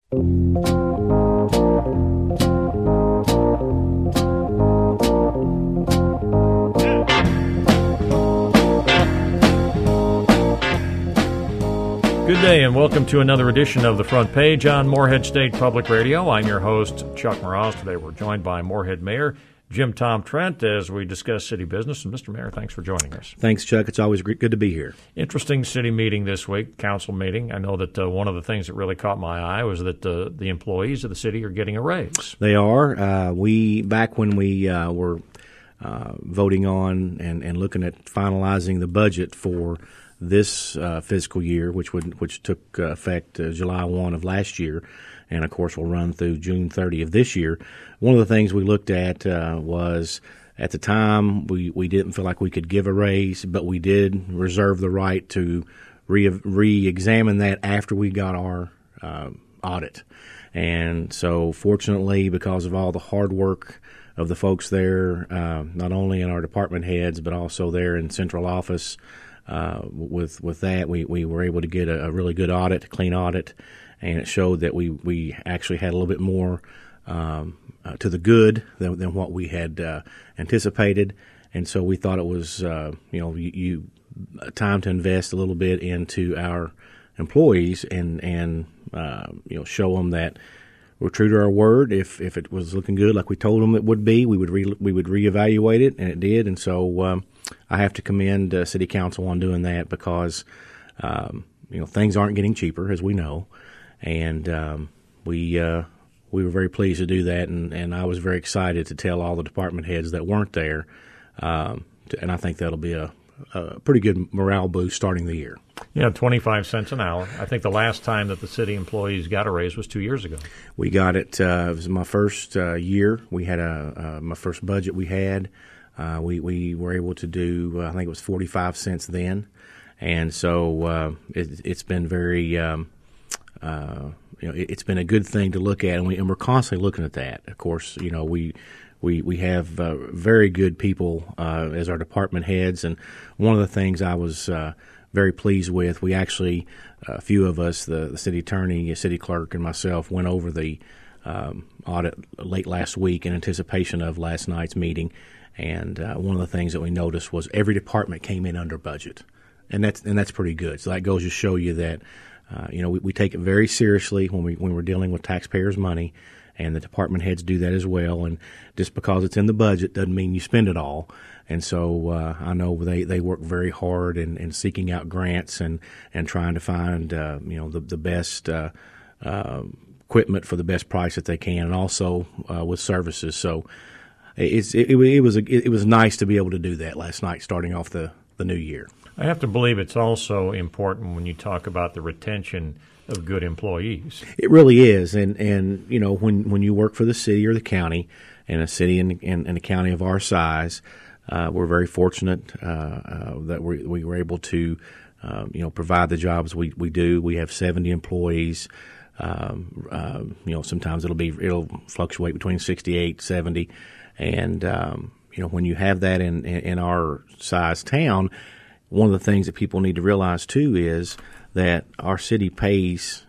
Good day and welcome to another edition of The Front Page on Morehead State Public Radio. I'm your host, Chuck Moroz. Today we're joined by Morehead Mayor Jim Tom Trent as we discuss city business. And Mr. Mayor, thanks for joining us. Thanks, Chuck. It's always good to be here. Interesting city meeting this week, council meeting. I know that one of the things that really caught my eye was that the employees of the city are getting a raise. They are. Back when we were voting on and looking at finalizing the budget for this fiscal year, which took effect July 1 of last year, and of course will run through June 30 of this year. One of the things we looked at was, at the time, we didn't feel like we could give a raise, but we did reserve the right to re-examine that after we got our audit. And so fortunately, because of all the hard work of the folks there, not only in our department heads, but also there in central office, with that, we were able to get a really good audit, a clean audit, and it showed that we actually had a little bit more to the good than what we had anticipated, and so we thought it was time to invest a little bit into our employees and show them that we're true to our word. If it was looking good like we told them it would be, we would reevaluate it, and it did, and so. I have to commend City Council on doing that because, things aren't getting cheaper, as we know, and we were very pleased to do that, and I was very excited to tell all the department heads that weren't there, and I think that'll be a pretty good morale boost starting the year. Yeah, 25 cents an hour. I think the last time that the city employees got a raise was 2 years ago. We got it. It was my first year. We had my first budget we had. We were able to do, I think it was 45 cents then, and so it's been very, it's been a good thing to look at, and we're constantly looking at that. Of course, we have very good people as our department heads, and one of the things I was very pleased with, we actually, a few of us, the city attorney, city clerk, and myself, went over the audit late last week in anticipation of last night's meeting. And one of the things that we noticed was every department came in under budget, and that's pretty good. So that goes to show you that we take it very seriously when we're dealing with taxpayers' money, and the department heads do that as well. And just because it's in the budget doesn't mean you spend it all. And so I know they work very hard in seeking out grants and trying to find the best equipment for the best price that they can, and also with services. So. It was nice to be able to do that last night, starting off the new year. I have to believe it's also important when you talk about the retention of good employees. It really is, and when you work for the city or the county, and a city and a county of our size, we're very fortunate that we were able to provide the jobs we do. We have 70 employees. Sometimes it'll fluctuate between 68, 70. And, when you have that in our size town, one of the things that people need to realize, too, is that our city pays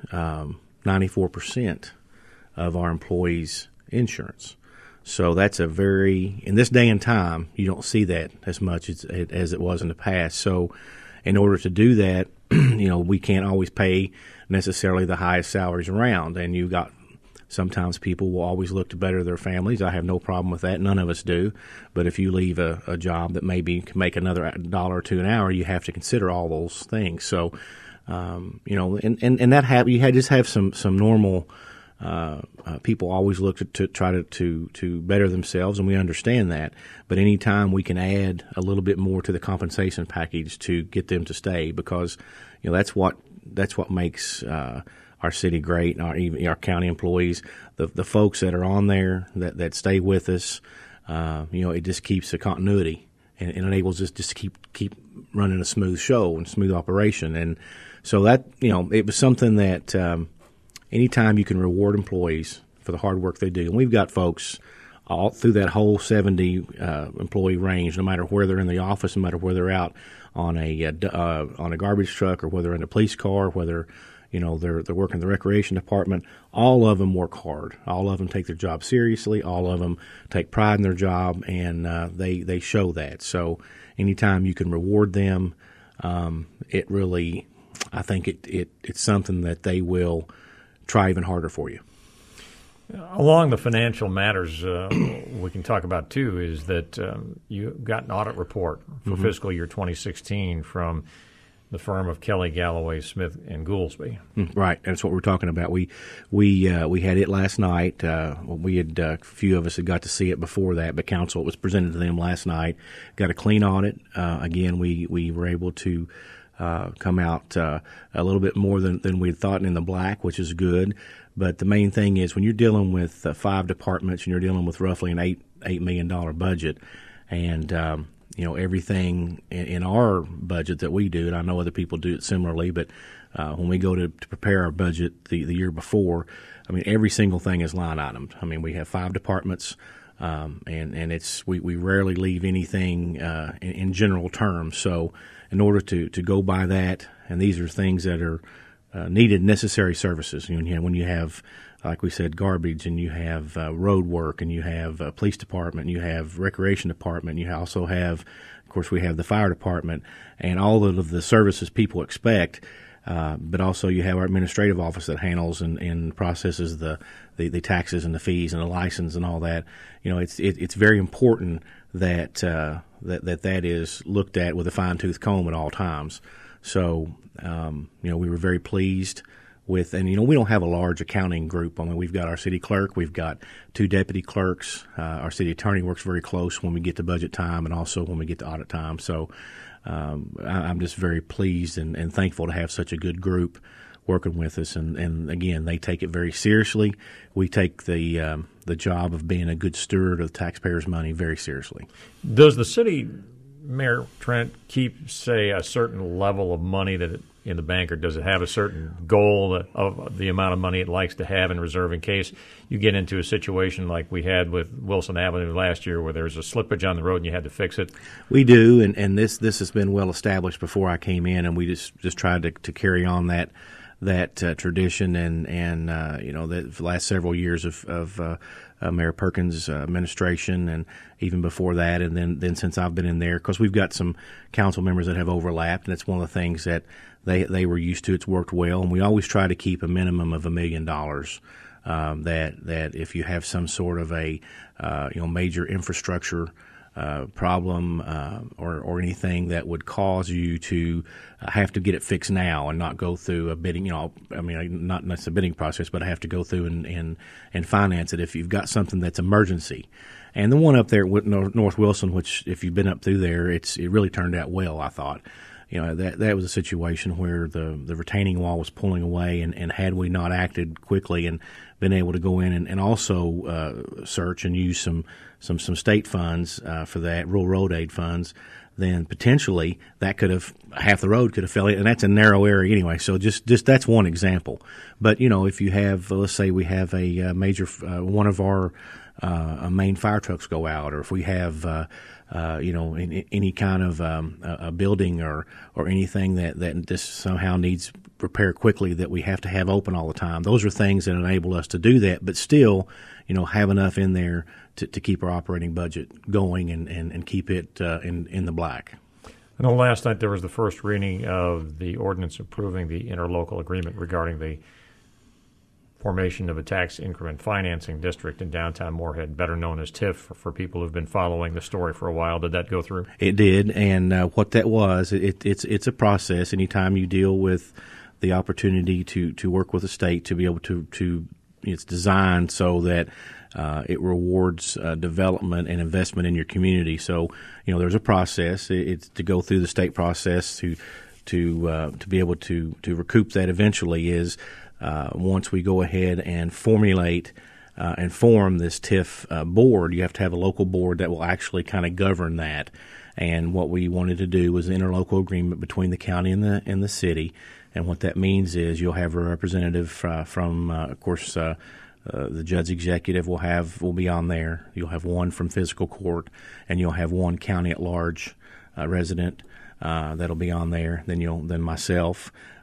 94% of our employees' insurance. So that's in this day and time, you don't see that as much as it was in the past. So in order to do that, we can't always pay necessarily the highest salaries around, and you've got sometimes people will always look to better their families. I have no problem with that. None of us do. But if you leave a job that maybe can make another $1 or $2 an hour, you have to consider all those things. So, and that you just have some normal people always look to try to better themselves, and we understand that. But any time we can add a little bit more to the compensation package to get them to stay, because that's what makes our city great, and our county employees, the folks that are on there that stay with us, it just keeps the continuity and enables us just to keep running a smooth show and smooth operation. And so that, it was something that anytime you can reward employees for the hard work they do, and we've got folks all through that whole 70 employee range, no matter where they're in the office, no matter where they're out on a garbage truck, or whether in a police car, whether they're working in the recreation department. All of them work hard. All of them take their job seriously. All of them take pride in their job, and they show that. So anytime you can reward them, it really, I think it's something that they will try even harder for you. Along the financial matters we can talk about, too, is that you got an audit report for fiscal year 2016 from the firm of Kelly, Galloway, Smith, and Goolsby. Right. That's what we're talking about. We had it last night. We had a few of us had got to see it before that, but council, it was presented to them last night. Got a clean audit. Again, we were able to come out a little bit more than we had thought in the black, which is good. But the main thing is when you're dealing with 5 departments and you're dealing with roughly an $8 million budget, and everything in our budget that we do, and I know other people do it similarly, but when we go to prepare our budget the year before, I mean, every single thing is line itemed. I mean, we have 5 departments, and it's we rarely leave anything in general terms. So in order to go by that, and these are things that are needed, necessary services. When you have, like we said, garbage, and you have road work, and you have police department, and you have recreation department, and you also have, of course, we have the fire department, and all of the services people expect. But also you have our administrative office that handles and processes the taxes and the fees and the license and all that. It's very important that that is looked at with a fine-tooth comb at all times. So, we were very pleased with, and, we don't have a large accounting group. I mean, we've got our city clerk, we've got 2 deputy clerks. Our city attorney works very close when we get to budget time and also when we get to audit time. So, I'm just very pleased and thankful to have such a good group working with us. And again, they take it very seriously. We take the job of being a good steward of the taxpayers' money very seriously. Does the city, Mayor Trent, keep, say, a certain level of money in the bank, or does it have a certain goal of the amount of money it likes to have in reserve in case you get into a situation like we had with Wilson Avenue last year where there was a slippage on the road and you had to fix it? We do, and this has been well established before I came in, and we just tried to carry on that tradition, and the last several years of Mayor Perkins' administration, and even before that, and then since I've been in there, because we've got some council members that have overlapped, and it's one of the things that they were used to. It's worked well, and we always try to keep a minimum of $1 million. That if you have some sort of a major infrastructure problem or anything that would cause you to have to get it fixed now and not go through a bidding, not a bidding process, but I have to go through and finance it if you've got something that's emergency. And the one up there at North Wilson, which if you've been up through there, it really turned out well, I thought. That was a situation where the retaining wall was pulling away, and had we not acted quickly and been able to go in and also search and use some state funds for that, rural road aid funds, then potentially that half the road could have fell in, and that's a narrow area anyway. So just that's one example. But if you have, let's say we have a major one of our main fire trucks go out, or if we have any kind of a building or anything that just somehow needs repair quickly that we have to have open all the time. Those are things that enable us to do that, but still, have enough in there to keep our operating budget going and keep it in the black. I know last night there was the first reading of the ordinance approving the interlocal agreement regarding the formation of a tax increment financing district in downtown Moorhead, better known as TIF, for people who've been following the story for a while. Did that go through? It did, and what that was, it's a process. Anytime you deal with the opportunity to work with the state to be able to it's designed so that it rewards development and investment in your community. So, there's a process. It's to go through the state process to be able to recoup that eventually is once we go ahead and formulate and form this TIF board, you have to have a local board that will actually kind of govern that. And what we wanted to do was an interlocal agreement between the county and the city. And what that means is you'll have a representative from, of course, the judge executive will be on there. You'll have one from fiscal court, and you'll have one county at large resident that'll be on there. Then myself.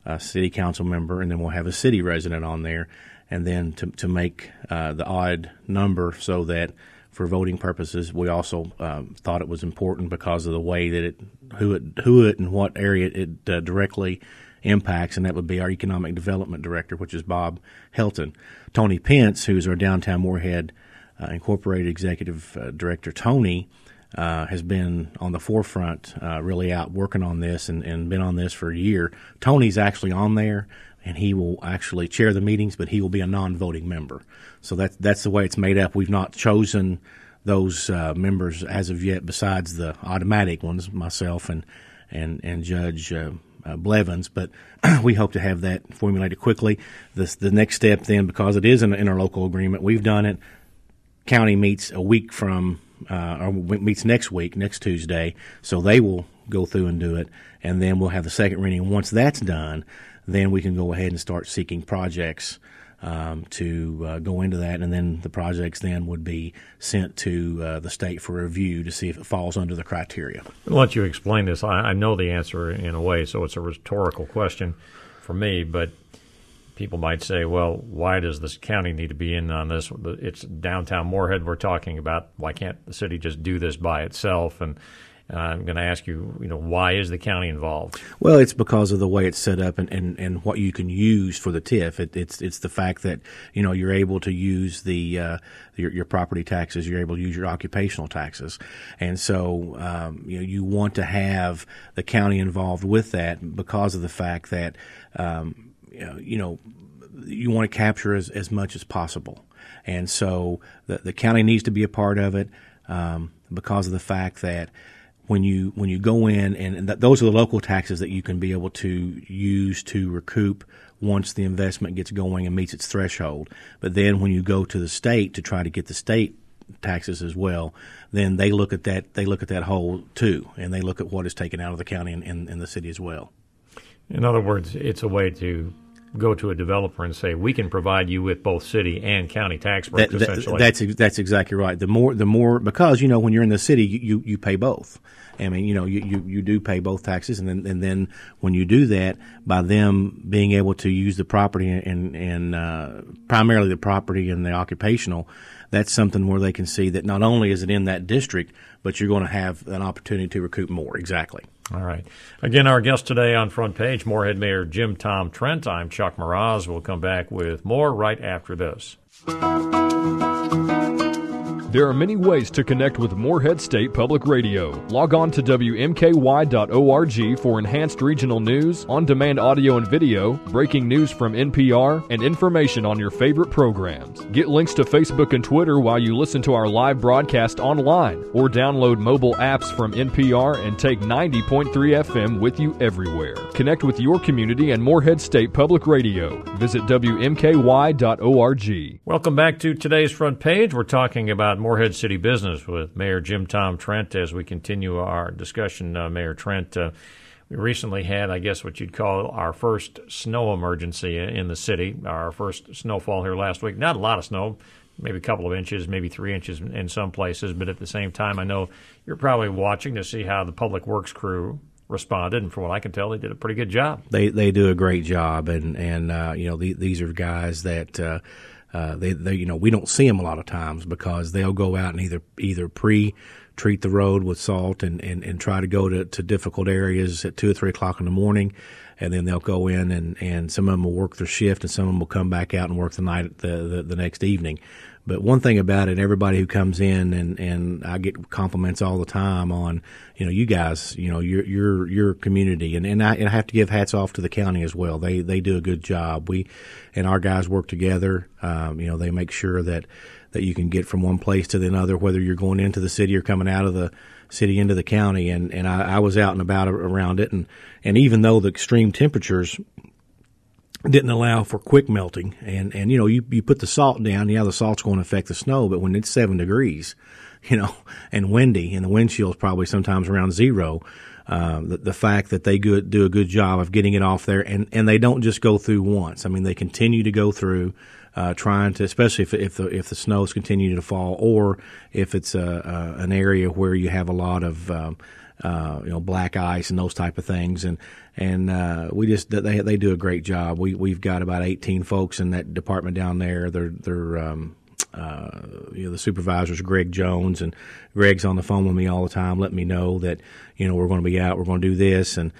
city council member, and then we'll have a city resident on there, and then to make the odd number so that for voting purposes, we also thought it was important because of the way that who it and what area it directly impacts, and that would be our economic development director, which is Bob Helton. Tony Pence, who's our downtown Morehead Incorporated executive director, Tony has been on the forefront, really out working on this and been on this for a year. Tony's actually on there, and he will actually chair the meetings, but he will be a non-voting member. So that's the way it's made up. We've not chosen those members as of yet, besides the automatic ones, myself and Judge Blevins, but we hope to have that formulated quickly. The next step then, because it is an interlocal agreement, we've done it. County meets a week from, or meets next week, next Tuesday, so they will go through and do it, and then we'll have the second reading. Once that's done, then we can go ahead and start seeking projects to go into that, and then the projects then would be sent to the state for review to see if it falls under the criteria. I'll let you explain this. I know the answer in a way, so it's a rhetorical question for me, but people might say, well, why does this county need to be in on this? It's downtown Morehead we're talking about. Why can't the city just do this by itself? And I'm going to ask you, why is the county involved? Well, it's because of the way it's set up and what you can use for the TIF. It's the fact that, you're able to use your property taxes, you're able to use your occupational taxes. And so, you want to have the county involved with that because of the fact that, you want to capture as much as possible. And so the county needs to be a part of it because of the fact that when you go in, and those are the local taxes that you can be able to use to recoup once the investment gets going and meets its threshold. But then when you go to the state to try to get the state taxes as well, then they look at that. They look at that whole too, and they look at what is taken out of the county and the city as well. In other words, it's a way to go to a developer and say, we can provide you with both city and county tax breaks, essentially. That's exactly right. The more because, when you're in the city, you pay both. I mean, you do pay both taxes, and then when you do that, by them being able to use the property and primarily the property and the occupational, that's something where they can see that not only is it in that district, but you're going to have an opportunity to recoup more. Exactly. All right. Again, our guest today on Front Page, Morehead Mayor Jim Tom Trent. I'm Chuck Mraz. We'll come back with more right after this. There are many ways to connect with Morehead State Public Radio. Log on to WMKY.org for enhanced regional news, on-demand audio and video, breaking news from NPR, and information on your favorite programs. Get links to Facebook and Twitter while you listen to our live broadcast online, or download mobile apps from NPR and take 90.3 FM with you everywhere. Connect with your community and Morehead State Public Radio. Visit WMKY.org. Welcome back to today's Front Page. We're talking about Morehead City business with Mayor Jim Tom Trent as we continue our discussion. Mayor Trent, we recently had, I guess, what you'd call our first snow emergency in the city, our first snowfall here last week. Not a lot of snow, maybe a couple of inches, maybe 3 inches in some places, but at the same time, I know you're probably watching to see how the Public Works crew responded, and from what I can tell, they did a pretty good job. They do a great job, and these are guys that they we don't see them a lot of times because they'll go out and either pre-treat the road with salt and try to go to difficult areas at 2 or 3 o'clock in the morning, and then they'll go in and some of them will work their shift and some of them will come back out and work the night the next evening. But one thing about it, everybody who comes in and I get compliments all the time on, you guys, your community, and I have to give hats off to the county as well. They do a good job. We and our guys work together. They make sure that you can get from one place to another, whether you're going into the city or coming out of the city into the county. And I was out and about around it, and even though the extreme temperatures didn't allow for quick melting, and you put the salt down, the salt's going to affect the snow, but when it's 7 degrees, and windy, and the wind chill's probably sometimes around zero, the fact that they do a good job of getting it off there, and they don't just go through once. I mean, they continue to go through, trying to, especially if the snow's continuing to fall, or if it's an area where you have a lot of black ice and those type of things. And they do a great job. We've got about 18 folks in that department down there. They're the supervisor's Greg Jones, and Greg's on the phone with me all the time, letting me know that, we're going to be out, we're going to do this. And,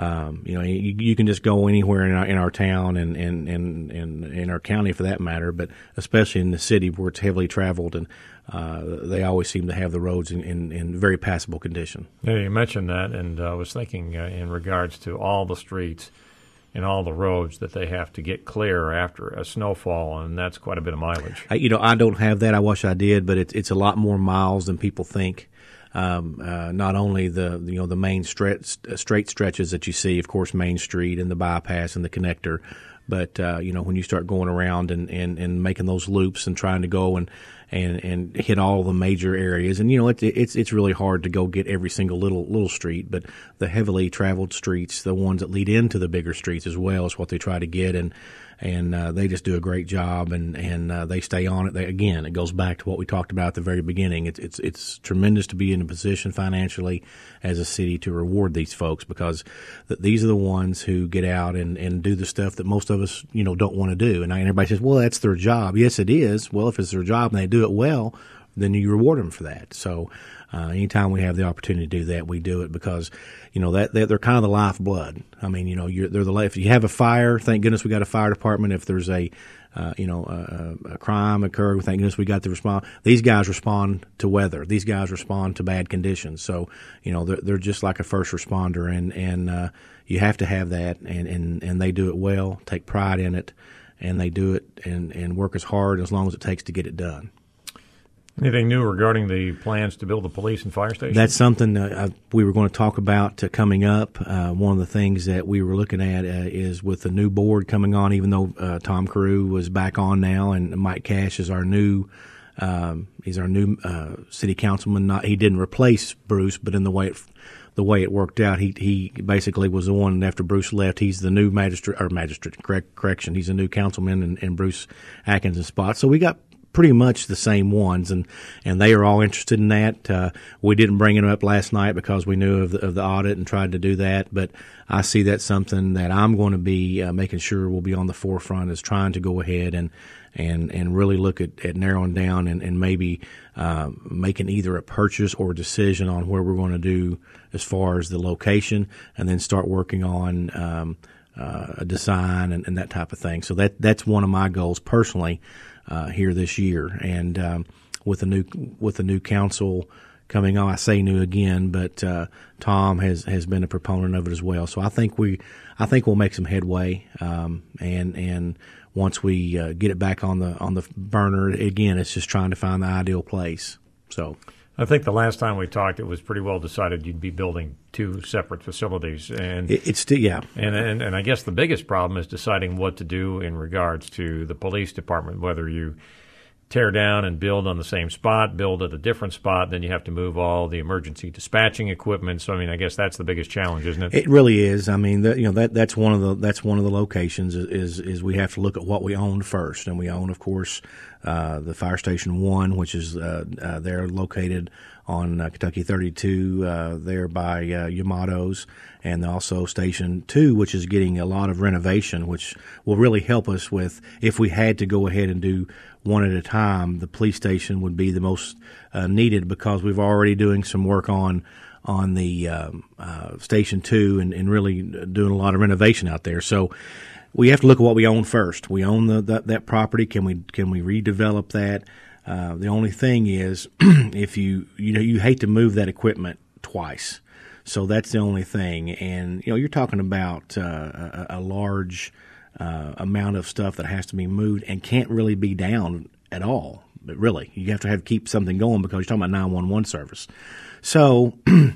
you can just go anywhere in our town and in our county for that matter, but especially in the city where it's heavily traveled, and they always seem to have the roads in very passable condition. Yeah, you mentioned that, and I was thinking in regards to all the streets and all the roads that they have to get clear after a snowfall, and that's quite a bit of mileage. I don't have that. I wish I did, but it's a lot more miles than people think. Not only the main straight stretches that you see, of course, Main Street and the bypass and the connector, but when you start going around and making those loops and trying to go and hit all the major areas, and it's really hard to go get every single little street, but the heavily traveled streets, the ones that lead into the bigger streets as well, is what they try to get, and they just do a great job, and they stay on it. Again, it goes back to what we talked about at the very beginning. It's tremendous to be in a position financially as a city to reward these folks, because these are the ones who get out and do the stuff that most of us don't want to do. And everybody says, well, that's their job. Yes, it is. Well, if it's their job and they do it well, then you reward them for that. So anytime we have the opportunity to do that, we do it, because that they're kind of the lifeblood. I mean, they're the if you have a fire, thank goodness we got a fire department. If there's a crime occurred, thank goodness we got the response. These guys respond to weather. These guys respond to bad conditions. So they're just like a first responder, and you have to have that, and they do it well, take pride in it, and they do it and work as hard as long as it takes to get it done. Anything new regarding the plans to build a police and fire station? That's something we were going to talk about coming up. One of the things that we were looking at is with the new board coming on, even though Tom Carew was back on now, and Mike Cash is our new city councilman. He didn't replace Bruce, but in the way it worked out, he basically was the one after Bruce left. He's the new correction. He's a new councilman, and Bruce Atkins' spot. So we got pretty much the same ones, and they are all interested in that. We didn't bring it up last night because we knew of the audit and tried to do that, but I see that's something that I'm going to be making sure will be on the forefront, is trying to go ahead and really look at narrowing down and maybe making either a purchase or a decision on where we're going to do as far as the location, and then start working on a design and that type of thing. So that's one of my goals personally here this year, and with the new council coming on, I say new again, but Tom has been a proponent of it as well. So I think we'll make some headway, and once we get it back on the burner again, it's just trying to find the ideal place. So I think the last time we talked, it was pretty well decided you'd be building two separate facilities, and it's still, yeah. And I guess the biggest problem is deciding what to do in regards to the police department, whether you tear down and build on the same spot, build at a different spot, then you have to move all the emergency dispatching equipment. So I guess that's the biggest challenge, isn't it? It really is. I mean, that's one of the locations is we have to look at what we own first, and we own, of course, the Fire Station 1, which is they're located on Kentucky 32 there by Yamato's, and also Station 2, which is getting a lot of renovation, which will really help us with, if we had to go ahead and do one at a time, the police station would be the most needed, because we've already doing some work on the Station 2 and really doing a lot of renovation out there. So we have to look at what we own first. We own that property. Can we redevelop that? The only thing is, if you hate to move that equipment twice, so that's the only thing. And you're talking about a large amount of stuff that has to be moved and can't really be down at all. But really, you have to keep something going, because you're talking about 911 service. So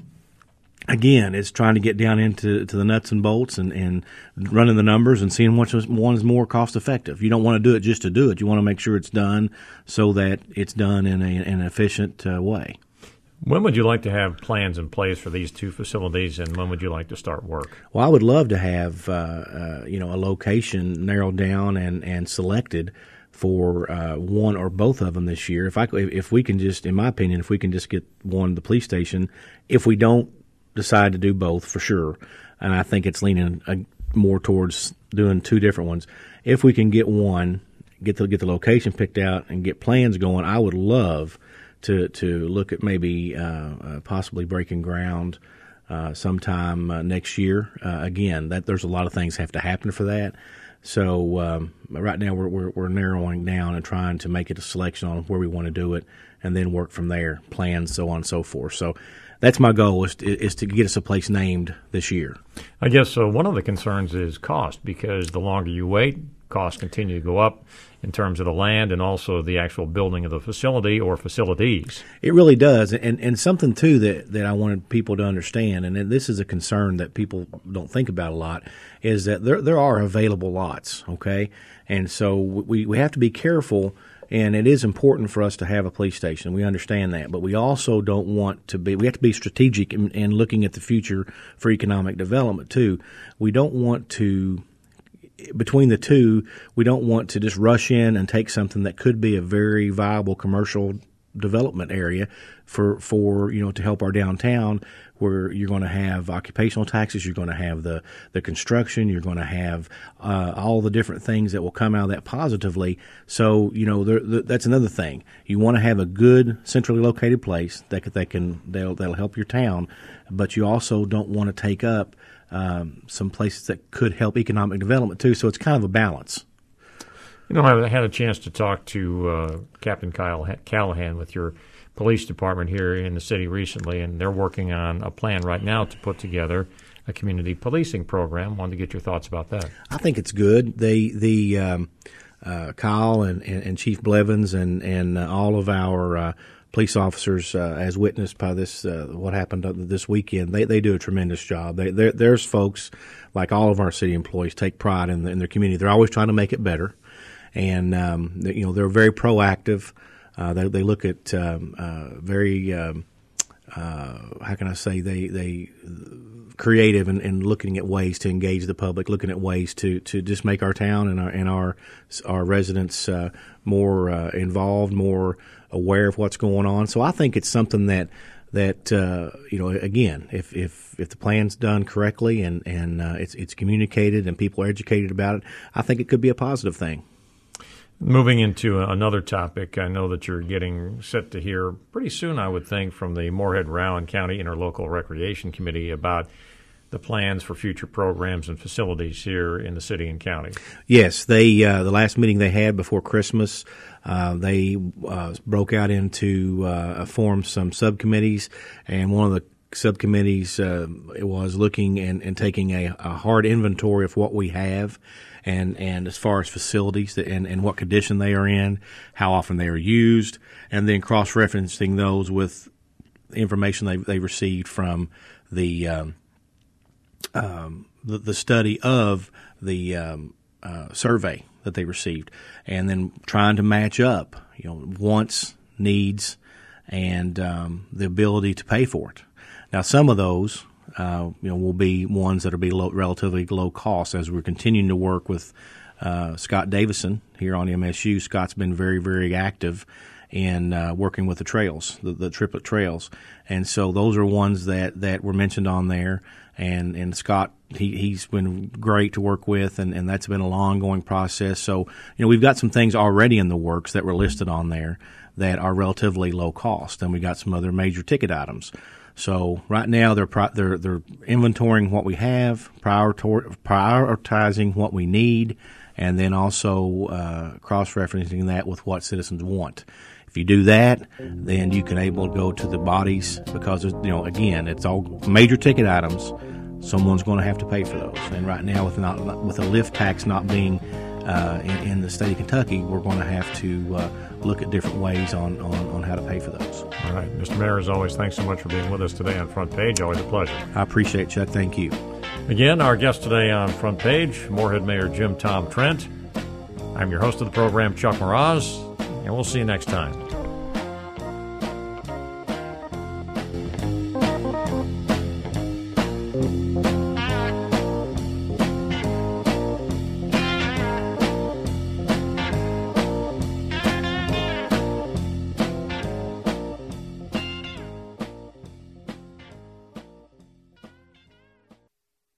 again, it's trying to get down into the nuts and bolts and running the numbers and seeing which one is more cost effective. You don't want to do it just to do it. You want to make sure it's done so that it's done in an efficient way. When would you like to have plans in place for these two facilities, and when would you like to start work? Well, I would love to have a location narrowed down and selected for one or both of them this year. If we can just, in my opinion, if we can just get one, the police station. If we don't decide to do both for sure, and I think it's leaning more towards doing two different ones. If we can get one, get the location picked out and get plans going, I would love to look at maybe possibly breaking ground sometime next year. Again, there's a lot of things have to happen for that. So right now we're narrowing down and trying to make it a selection on where we want to do it, and then work from there, plans, so on and so forth. So that's my goal is to get us a place named this year. I guess one of the concerns is cost, because the longer you wait, costs continue to go up in terms of the land and also the actual building of the facility or facilities. It really does. And something, too, that I wanted people to understand, and this is a concern that people don't think about a lot, is that there are available lots, okay? And so we have to be careful, and it is important for us to have a police station. We understand that. But we also don't want to be – we have to be strategic in looking at the future for economic development, too. We don't want to – between the two, we don't want to just rush in and take something that could be a very viable commercial development area for to help our downtown, where you're going to have occupational taxes, you're going to have the construction, you're going to have all the different things that will come out of that positively. So that's another thing. You want to have a good centrally located place that'll help your town, but you also don't want to take up some places that could help economic development too. So it's kind of a balance. I had a chance to talk to Captain Kyle Callahan with your police department here in the city recently, and they're working on a plan right now to put together a community policing program. Wanted to get your thoughts about that. I think it's good. Kyle and Chief Blevins and all of our police officers, as witnessed by this, what happened this weekend, they do a tremendous job. There's folks, like all of our city employees, take pride in their community. They're always trying to make it better, and they're very proactive. They look at very how can I say they creative and looking at ways to engage the public, looking at ways to just make our town and our residents more involved, more aware of what's going on. So I think it's something that again, if the plan's done correctly and it's communicated and people are educated about it, I think it could be a positive thing. Moving into another topic, I know that you're getting set to hear pretty soon, I would think, from the Moorhead-Rowan County Interlocal Recreation Committee about the plans for future programs and facilities here in the city and county. Yes, the last meeting they had before Christmas, they broke out into formed some subcommittees, and one of the subcommittees was looking and taking a hard inventory of what we have. And as far as facilities and what condition they are in, how often they are used, and then cross-referencing those with information they received from the study of the survey that they received, and then trying to match up, wants, needs, and the ability to pay for it. Now, some of those will be ones that will be relatively low cost as we're continuing to work with Scott Davison here on MSU. Scott's been very, very active in working with the trails, the triplet trails. And so those are ones that were mentioned on there. And Scott, he's been great to work with, and that's been a long ongoing process. So, we've got some things already in the works that were listed on there that are relatively low cost. And we got some other major ticket items. So right now they're inventorying what we have, prioritizing what we need, and then also cross-referencing that with what citizens want. If you do that, then you can able to go to the bodies because again, it's all major ticket items. Someone's going to have to pay for those, and right now with a lift tax not being in the state of Kentucky, we're going to have to look at different ways on how to pay for those. All right. Mr. Mayor, as always, thanks so much for being with us today on Front Page. Always a pleasure. I appreciate it, Chuck. Thank you. Again, our guest today on Front Page, Moorhead Mayor Jim Tom Trent. I'm your host of the program, Chuck Moroz, and we'll see you next time.